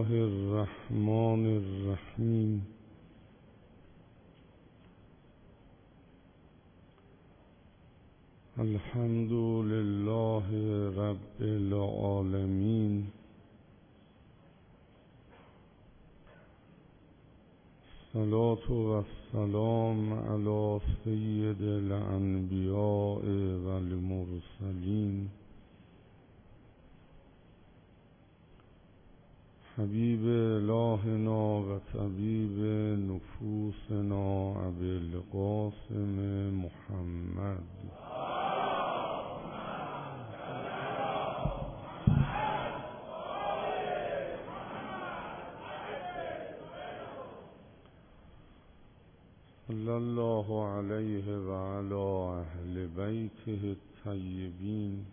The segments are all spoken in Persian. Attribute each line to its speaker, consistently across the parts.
Speaker 1: الله الرحمن الرحیم. الحمد لله رب العالمین. الصلاة والسلام علی سید الانبیاء والمرسلین حبیب الهنا و طبیب نفوسنا ابی القاسم محمد. صلی الله علیه و علی اهل بیته الطیبین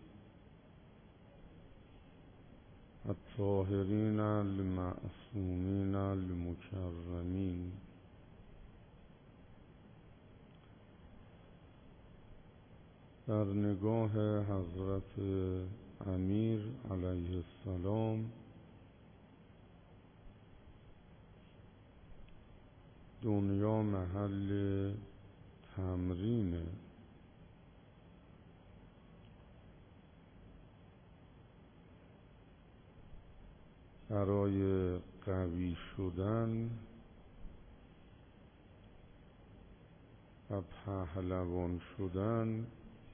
Speaker 1: الطاهرین المعصومین المکرمین. در نگاه حضرت امیر علیه السلام دنیا محل تمرینه. برای قوی شدن و پهلوان شدن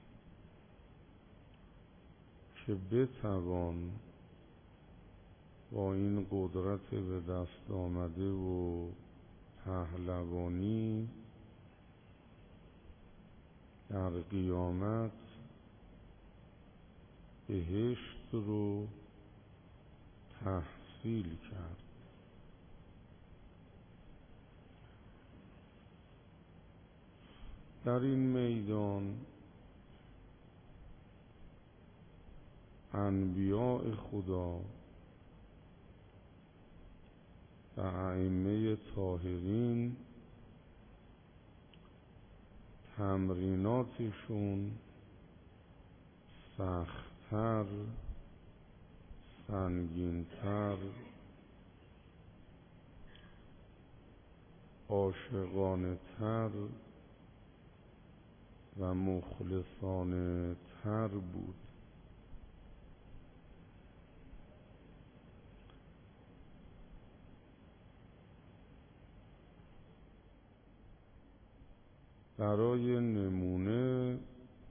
Speaker 1: که بتوان با این قدرت به دست آمده و پهلوانی در قیامت بهشت رو تحصیل کرد. در این میدان انبیاء خدا و ائمه طاهرین تمریناتشون سخت‌تر، سنگین‌تر، عاشقانه‌تر و مخلصانه‌تر بود. برای نمونه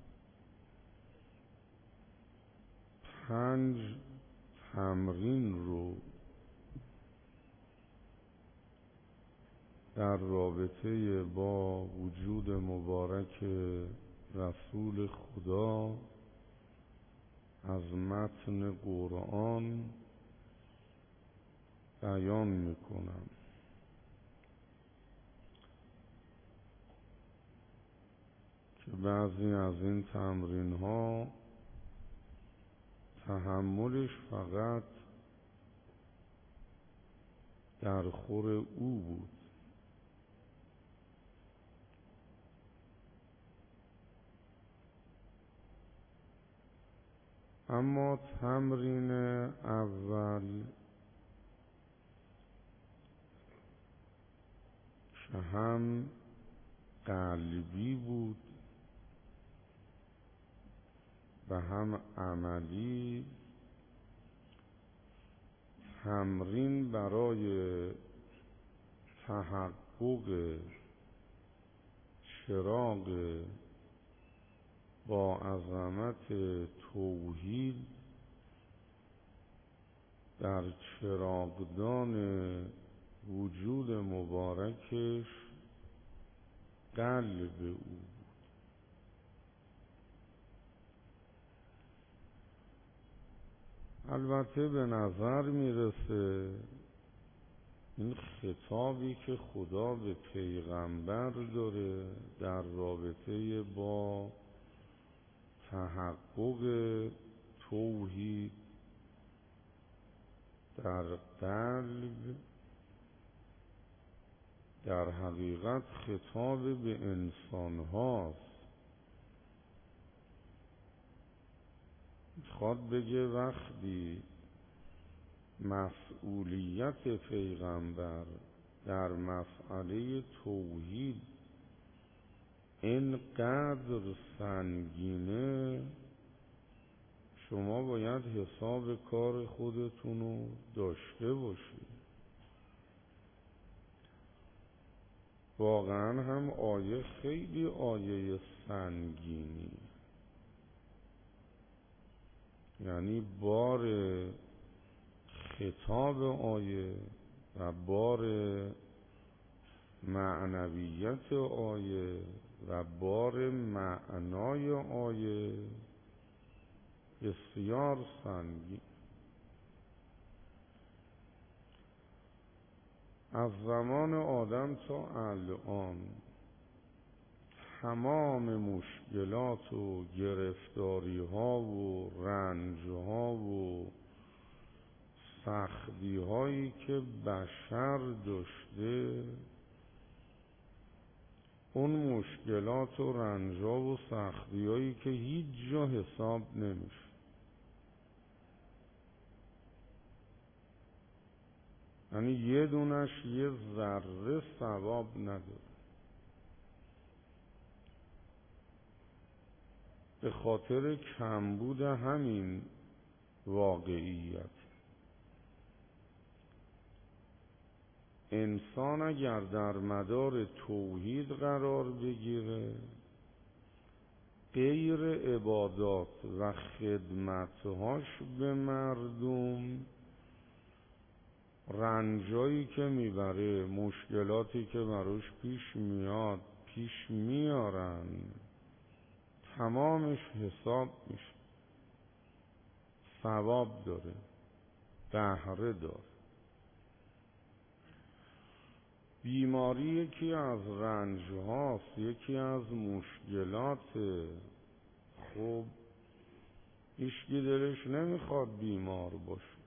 Speaker 1: 5 تمرین رو در رابطه با وجود مبارک رسول خدا از متن قرآن بیان میکنم. که بعضی از این تمرین ها تحملش فقط در خور او بود. اما تمرین اول که هم قلبی بود و هم عملی، تمرین برای تحقق چراغ با عظمت توحید در چراغدان وجود مبارکش قلب او. البته به نظر میرسه این خطابی که خدا به پیغمبر داره در رابطه با تحقق توحید در قلب در حقیقت خطاب به انسان هاست. میخواد بگه وقتی مسئولیت پیغمبر در مسئله توحید اینقدر سنگینه، شما باید حساب کار خودتون رو داشته باشید. واقعا هم آیه خیلی آیه سنگینی، یعنی بار خطاب آیه و بار معنویت آیه و بار معنای آیه بسیار سنگین. از زمان آدم تا الان تمام مشکلات و گرفتاری ها و رنج ها و سختی هایی که بشر داشته، اون مشکلات و رنج ها و سختی هایی که هیچ جا حساب نمیشه، یعنی یه دونش یه ذره ثواب نداره، به خاطر کمبود همین واقعیت. انسان اگر در مدار توحید قرار بگیره، غیر عبادات و خدمتهاش به مردم، رنجایی که میبره، مشکلاتی که براش پیش میاد، پیش میارن، تمامش حساب میشه، ثواب داره، بهره داره. بیماری یکی از رنج هاست، یکی از مشکلات. خب هیچکی دلش نمیخواد بیمار باشه،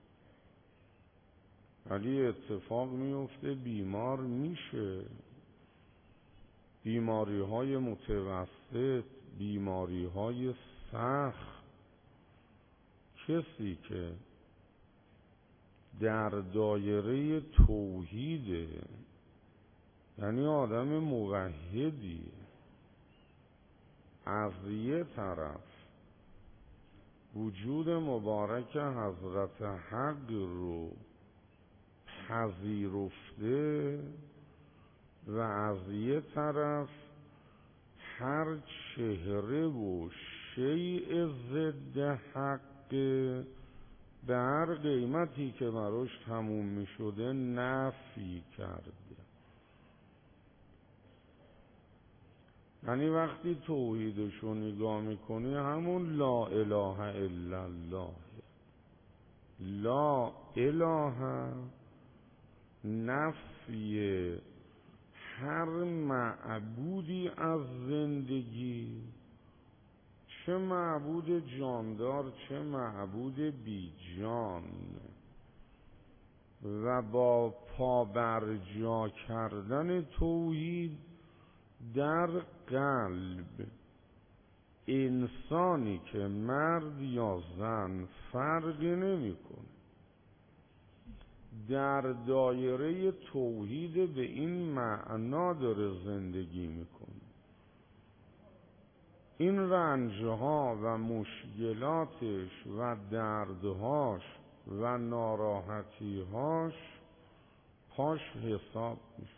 Speaker 1: ولی اتفاق میفته بیمار میشه. بیماری های متوسط، بیماری های سخت. کسی که در دایره توحیده، یعنی آدم موحدی، از یه طرف وجود مبارک حضرت حق رو پذیرفته و از یه طرف هر چهره و شیء ضد حق به هر قیمتی که براش تموم می شده نفی کرده. یعنی وقتی توحیدشو نگاه میکنی، همون لا اله الا الله، لا اله نفی هر معبودی از زندگی، چه معبود جاندار چه معبود بی جان، و با پابرجا کردن توحید در قلب انسانی که مرد یا زن فرقی نمیکنه، در دایره توحید به این معنا داره زندگی میکنه. این رنجها و مشکلاتش و دردهاش و ناراحتیهاش پاش حساب میشه.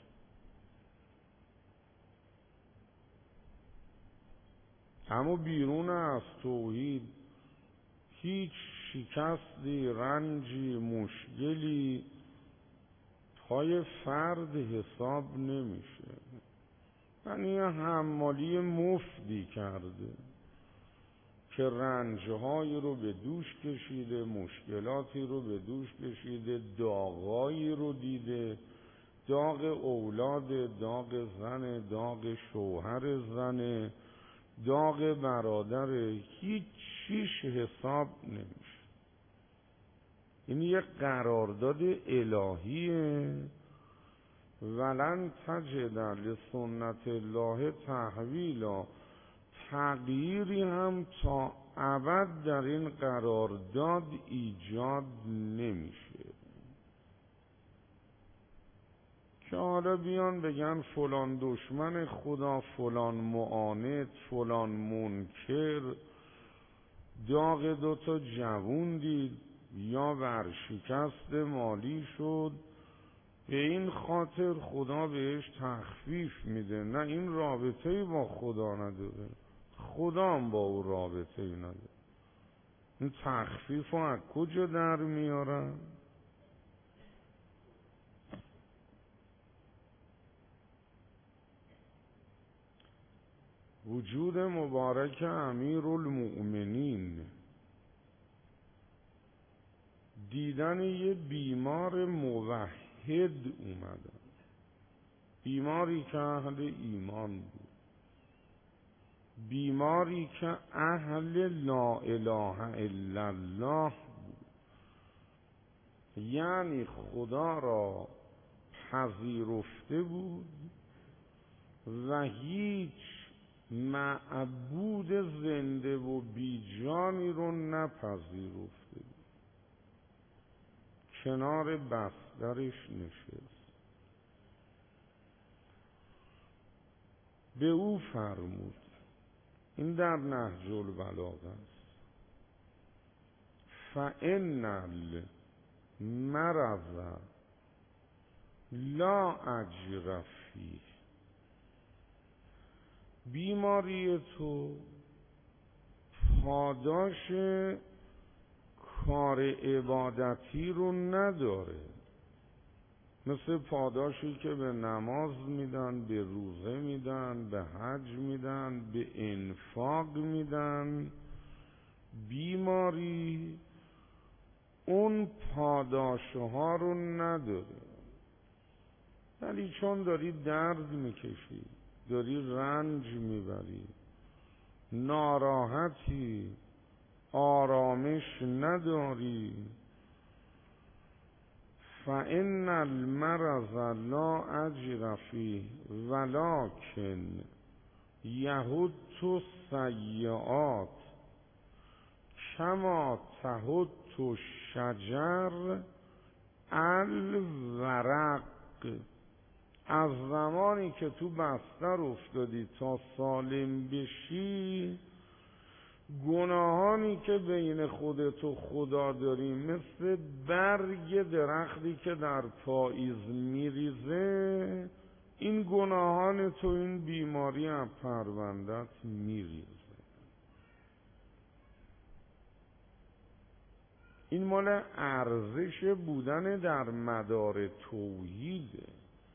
Speaker 1: اما بیرون از توحید هیچ شکستی، رنجی، مشکلی پای فرد حساب نمیشه. یعنی حمالی مفتی کرده که رنجهایی رو به دوش کشیده، مشکلاتی رو به دوش کشیده، داغایی رو دیده، داغ اولاد، داغ زن، داغ شوهر زن، داغ برادر، هیچ چیش حساب نمیشه. این یک قرارداد الهیه. ولن تجد لسنت الله تحویلا، تغییری هم تا ابد در این قرارداد ایجاد نمیشه. که حالا بیان بگن فلان دشمن خدا، فلان معاند، فلان منکر، داغ دوتا جوون دید یا ورشکست مالی شد، به این خاطر خدا بهش تخفیف میده. نه، این رابطه‌ای با خدا نداره، خدا هم با او رابطه‌ای نداره. این تخفیف رو از کجا در میارن؟ وجود مبارک امیرالمؤمنین، دیدن یه بیمار موحد اومدن، بیماری که اهل ایمان بود، بیماری که اهل لا اله الا الله بود، یعنی خدا را پذیرفته بود و هیچ معبود زنده و بیجانی رو نپذیرفته بود. کنار بسترش نشست، به او فرمود، این در نهج البلاغه است، فإن المرض لا اجر فیه، بیماری تو پاداش کار عبادتی رو نداره، مثل پاداشی که به نماز میدن، به روزه میدن، به حج میدن، به انفاق میدن. بیماری اون پاداشها رو نداره، ولی چون داری درد میکشی، داری رنج میبری، ناراحتی، آرامش نداری، فإن المرض لا اجر فیه ولکن یحط السیئات کما تحط الشجر الورق. از زمانی که تو بستر افتادی تا سالم بشی، گناهانی که بین خودت و خدا داری مثل برگ درختی که در پاییز میریزه، این گناهان تو، این بیماری از پروندت میریزه. این مال ارزش بودن در مدار توحیده.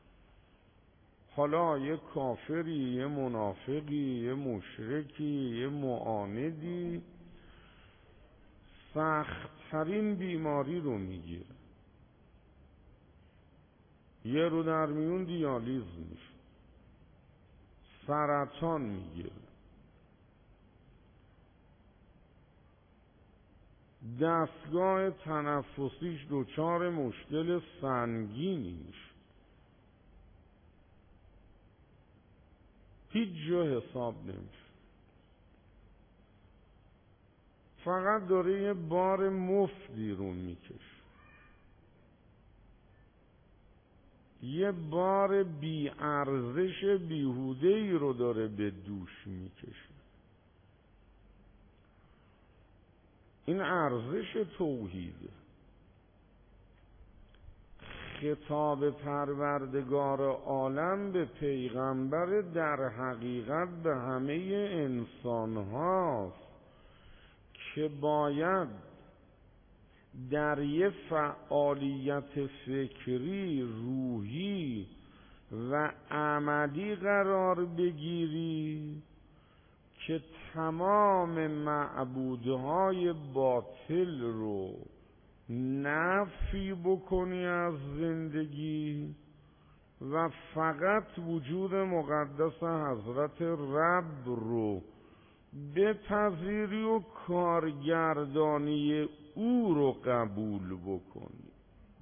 Speaker 1: حالا یه کافری، یه منافقی، یه مشرکی، یه معاندی سخت‌ترین بیماری رو میگیره، یه رو در میون دیالیز میشه، سرطان میگیره، دستگاه تنفسیش دچار مشکل سنگینی میشه، هیچ جا حساب نمیشه، فقط داره یه بار مفتی رو میکشه، یه بار بی ارزش بیهوده‌ای رو داره به دوش میکشه. این ارزش توحیده. خطاب پروردگار عالم به پیغمبر در حقیقت به همه انسان هاست که باید در یه فعالیت فکری، روحی و عملی قرار بگیری که تمام معبودهای باطل رو نفی بکنی از زندگی و فقط وجود مقدس حضرت رب رو بپذیری و کارگردانی او رو قبول بکنی.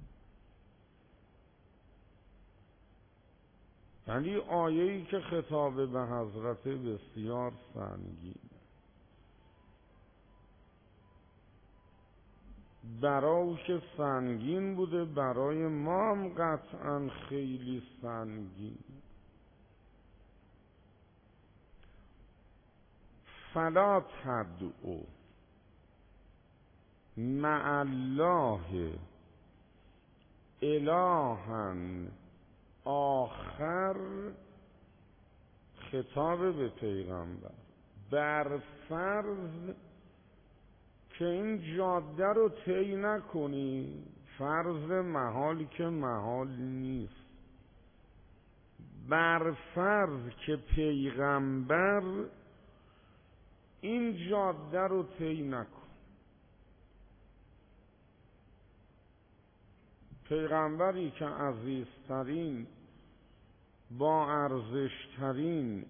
Speaker 1: ولی آیه‌ای که خطاب به حضرت بسیار سنگین، برای که سنگین بوده، برای ما هم قطعا خیلی سنگین. فلا تدعو مع الله الها آخر، خطاب به پیغمبر، بر فرض که این جاده رو طی نکنی، فرض محال که محال نیست، بر فرض که پیغمبر این جاده رو طی نکن. پیغمبری که عزیزترین، با ارزشترین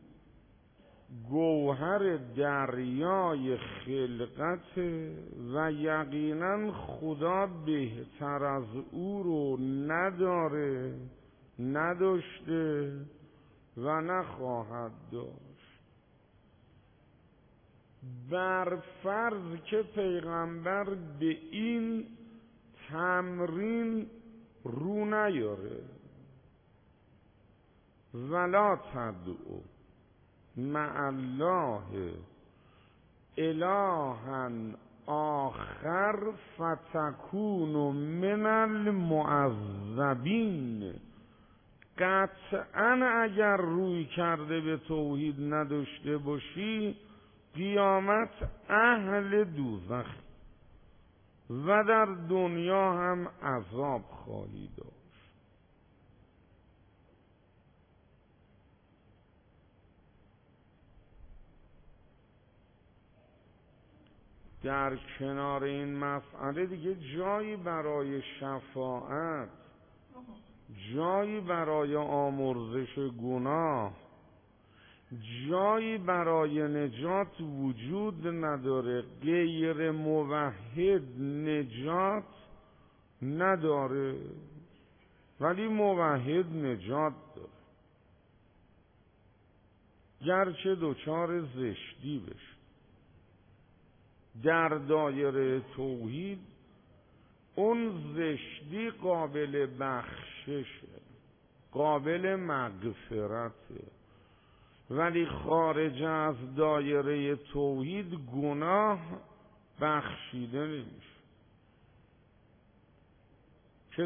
Speaker 1: گوهر دریای خلقت و یقینا خدا بهتر از او رو نداره، نداشته و نخواهد داشت. بر فرض که پیغمبر به این تمرین رو نیاره، ولا تدعو مع الله الها آخر فتکون من المعذبین. قطعا اگر روی کرده به توحید نداشته باشی، قیامت اهل دوزخ و در دنیا هم عذاب خواهی داشت. در کنار این مسئله دیگه جایی برای شفاعت، جایی برای آمرزش گناه، جایی برای نجات وجود نداره. غیر موحد نجات نداره، ولی موحد نجات داره، گرچه دچار زشتی بشه. در دایره توحید اون زشتی قابل بخششه، قابل مغفرته، ولی خارج از دایره توحید گناه بخشیده نمیشه.